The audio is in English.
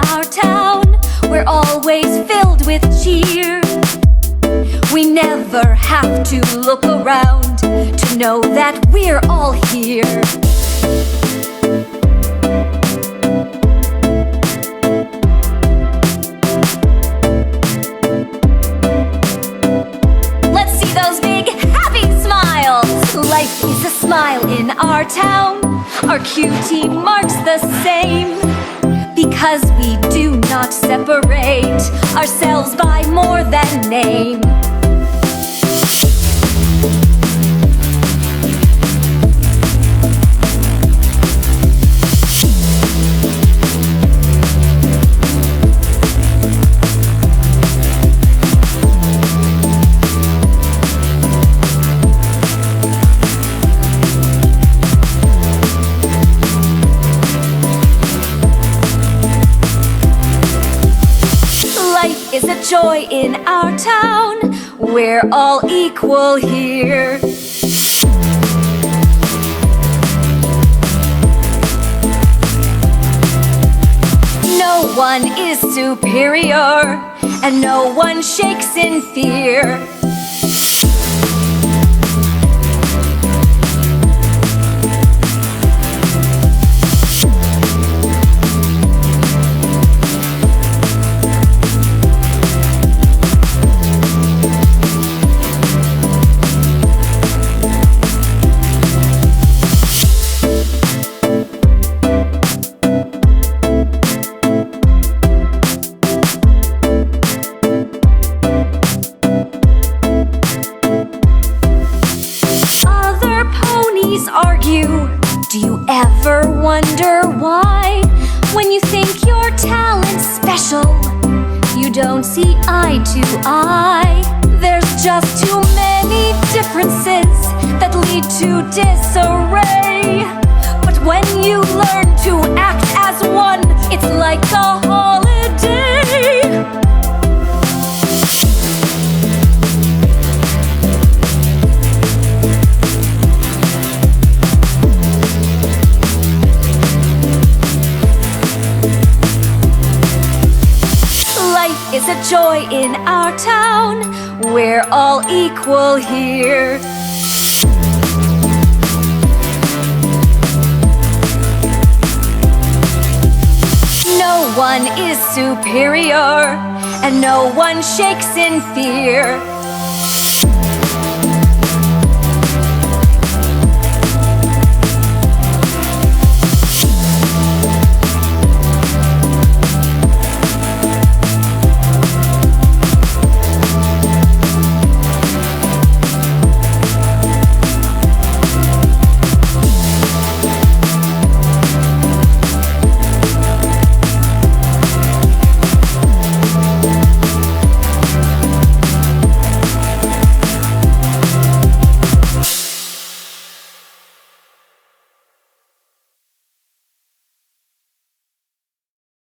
our town, we're always filled with cheer. We never have to look around to know that we're all here. Let's see those big happy smiles. Life is a smile in our town. Our cutie marks the same, because we do not separate ourselves by more than name. Life is a joy in our town. We're all equal here. No one is superior, and no one shakes in fear. Argue. Do you ever wonder why? When you think your talent's special, you don't see eye to eye. There's just too many differences that lead to disarray. But when you learn to act as one, it's like a holiday. Life is a joy in our town. We're all equal here. No one is superior, and no one shakes in fear.